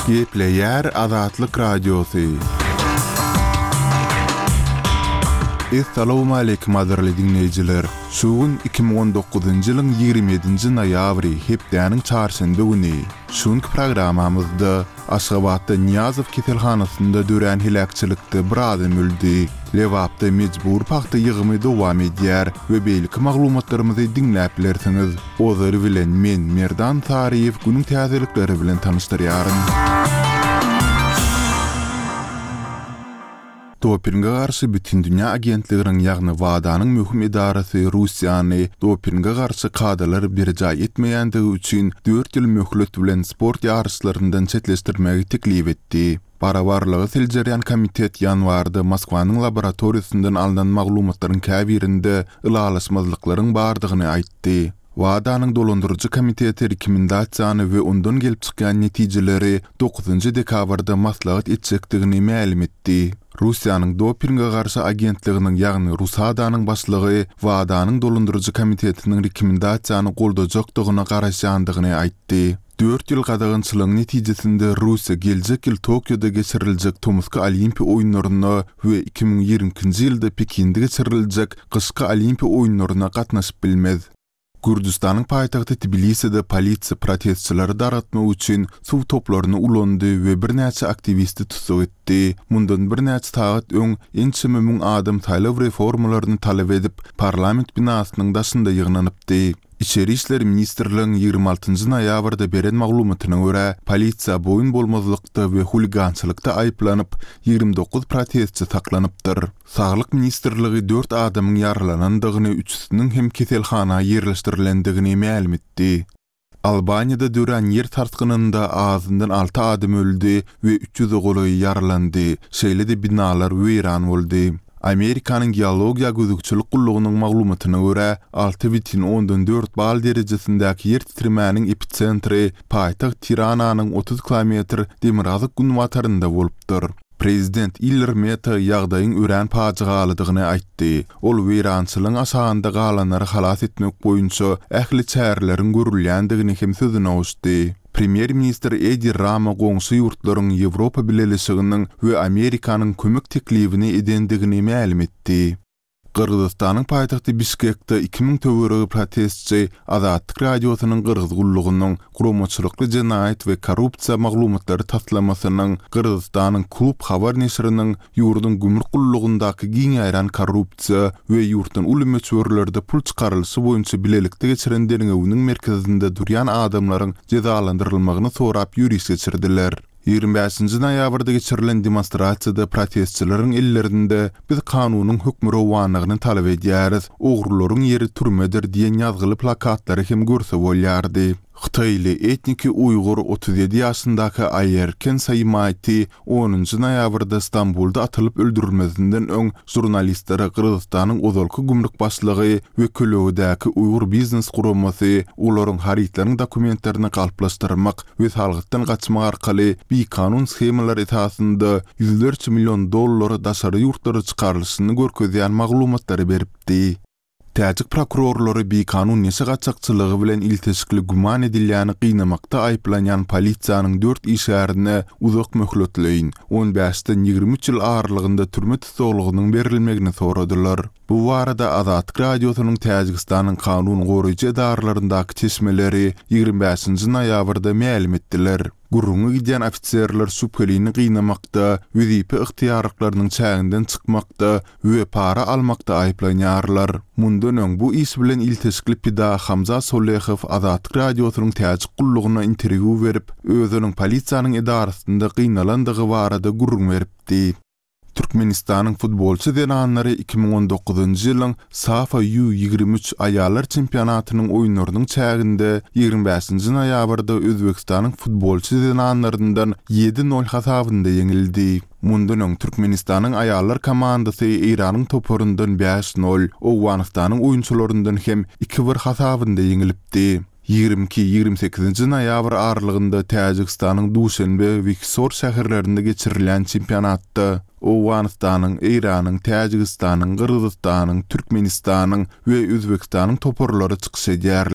Gepleyer Azatlyk Radiosu. Assalamu alaykum azyryly dinleyijiler. Şugun 2019-njy ýylyň 27-nji noýabry hepdäniň çarşamba güni. Şuňky programamyzda Aşgabatda Niýazow keselhanasynda dören hilakçylykda bir adam öldi. Lewapda mejbur paxta ýygymy dowam edýär we beýleki maglumatlarymyzy dinläp bilersiňiz. Ozary bilen men Merdan Tariýew günüň täzelikleri bilen tanışdyrýaryn. Dopinga garşy bütün dünýä agentliginiň ýagny WADAnyň möhüm idarasy Russiýany dopinga garşy kadalar berjay etmeýändigi üçin 4 ýyl möhlet bilen sport ýarşlaryndan çetleşdirmäge teklip etdi. Barabarlygy siljerýän komitet ýanwarda Moskwanyň laboratoriýasyndan alynan maglumatlaryň käbirinde ılalaşmazlyklaryň bardygyny aýtdy. WADAnyň dolandyrjy komiteti rekomendatsiýany we ondan gelip çykan netijeleri 9-njy dekabrda maslahat etjekdigini ma'lum etdi. Russiýanyň dopinga garşy agentliginiň ýagny Russadanyň başlygy WADAnyň dolandyrjy komitetiniň rekomendasiýany goldajakdygyna garaşandygyny aýtdy. 4 ýyl gadagynçylygyň netijesinde Russiýa geljek ýyl Tokioda geçiriljek Tomska Olimpiya oýunlaryna we 2020-nji ýylda Pekinde geçiriljek Kyşky Olimpiya oýunlaryna gatnaşyp bilmez. Gürjistanyň paýtagty Tbiliside polisiýa protestçileri daratmak üçin suw toplaryny ulandy we bir näçe aktivisti tutsak etdi. Mundan bir näçe saat öň ençe adam taýlap reformalaryny talap edip parlament binasynyň daşynda ýygnanypdy. İçeri işler Ministrligiň 26-njy noýabrda beren maglumatyna görä, polisiýa boyun bolmazlykda we huligançylykda aýplanyp 29 protestçi taklanypdyr. Saglyk Ministrligi 4 adamyň ýaralanandygyny, 3-siniň hem keselhana ýerleşdirilendigini ma'lum etdi. Albaniýada dören yer tartgynynda azyndan 6 adam öldü we 300 goly yaralandy. Şeýle-de binalar weýran boldy. Amerikanyň geologiýa gözükçilik gullugynyň maglumatyna görä 6,4 bal derejesindäki yer titrimäniň epicentri paýtagt Tirananyň 30 km Demirazık gün watarynda bolupdyr. Prezident Ilham Aliýew ýagdaýyň ören paýjygalydygyny aýtdy. Ol weýrançylygyň aşagynda galanlary halas etmek boýunça ähli çärleriň görülýändigini hem sözüne oşdy. Premier Minister Edi Rama goňşy ýurtlaryň Ýewropa Birleşiginiň we Amerikanyň kömek teklibini edendigini ma'lum etdi. Kırgızstanyň paýtagty Bişkekde 2000 töweregi protestçi Azatlyk Radiosynyň Kırgız gullugynyň guramaçylykly jenaýat we korrupsiýa maglumatlary taslamasynyň Kırgızstanyň Klub habar neşriniň ýurdun gümrük gullugyndaky giň aýran korrupsiýa we ýurtdan uly meçhurlerde pul çykarylşy boýunça bilelikde geçiren derňewiniň merkezinde durýan adamlaryň cezalandyrylmagyny sorap ýürüş geçirdiler. 25-nji noýabrda geçirilen demonstrasiýada protestçilerin ellerinde biz kanunyň hökmü rowanlygyny talap edýäris, ogurlaryň ýeri türmedir diýen ýazgyly plakatlary hem görse bolýardy. Xitayly etniki Uygur 37 ýaşyndaky Ayerken Saymaty 10-njy noýabrda Istanbulda atylyp öldürilmesinden öň jurnalistlere Kırgızstanyň ozalky gümrük başlygy we kölegidäki Uygur biznes guramasy olaryň haritlaryň dokumentlerini galplaşdyrmak we salgytdan gaçmak arkaly bir kanun schemalar esasında $100 milyon daşary ýurtlara çykarylşyny görkezýän maglumatlary beripdi. Täjik prokurorlary bir kanun neşe gaçakçylygy bilen ilteşikli guman edilýäni gynnamakda aýplanýan polisiýanyň 4 işärine uzak möhletleýin 15-den 23 ýyl aralygynda türme tutulgynyň berilmegini soradylar. Bu barada Azatlyk Radiosynyň Täjikistanyň kanun goraýjy edarlaryndaky çeşmeleri 25-nji noýabrda ma'lum etdiler. Gurrunga gidýän ofitserler şüphelini gynnamakda, wezipä ıhtiýarlyklarynyň çäginden çykmakda we para almakda aýplanýarlar. Mundan öň bu iş bilen ilteşikli pida Hamza Solehow Azatlyk Radiosynyň täjik gullugyna interwýu berip, özüniň polisiýanyň edarasynda gynnalandygy barada gurrun beripdi. Türkmenistanyň futbolçy denanlary 2019-njy ýylyň Safa U23 aýallar çempionatynyň oýunlarynyň çäginde 25-nji noýabrda Özbekistanyň futbolçy denanlaryndan 7-0 hasabynda ýeňildi. Mundan öň Türkmenistanyň aýallar komandasy Iranyň toporundan 5-0, Owganystanyň oýunçylaryndan hem 2-1 hasabynda ýeňilipdi. 22-28 noýabr aralygynda Täjikistanyň Duşanbe we Kisor şäherlerinde geçirilen çempionatda Owganystanyň, Iranyň, Täjikistanyň, Kyrgyzstanyň, Türkmenistanyň we Özbekistanyň toporlary çykyş edýär.